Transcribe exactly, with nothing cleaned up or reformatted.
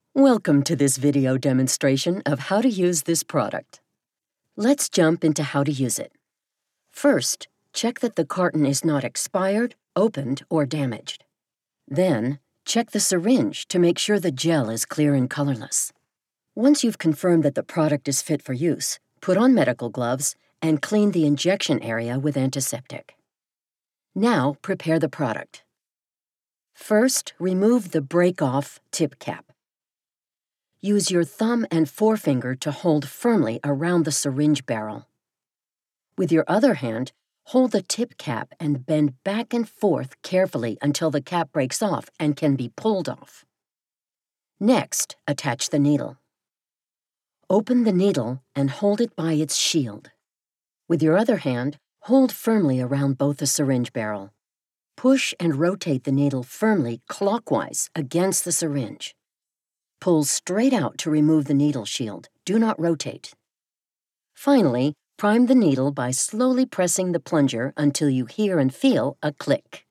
Welcome to this video demonstration of how to use this product. Let's jump into how to use it. First, check that the carton is not expired, opened, or damaged. Then, check the syringe to make sure the gel is clear and colorless. Once you've confirmed that the product is fit for use, put on medical gloves and clean the injection area with antiseptic. Now, prepare the product. First, remove the break-off tip cap. Use your thumb and forefinger to hold firmly around the syringe barrel. With your other hand, hold the tip cap and bend back and forth carefully until the cap breaks off and can be pulled off. Next, attach the needle. Open the needle and hold it by its shield. With your other hand, hold firmly around both the syringe barrel. Push and rotate the needle firmly clockwise against the syringe. Pull straight out to remove the needle shield. Do not rotate. Finally, prime the needle by slowly pressing the plunger until you hear and feel a click.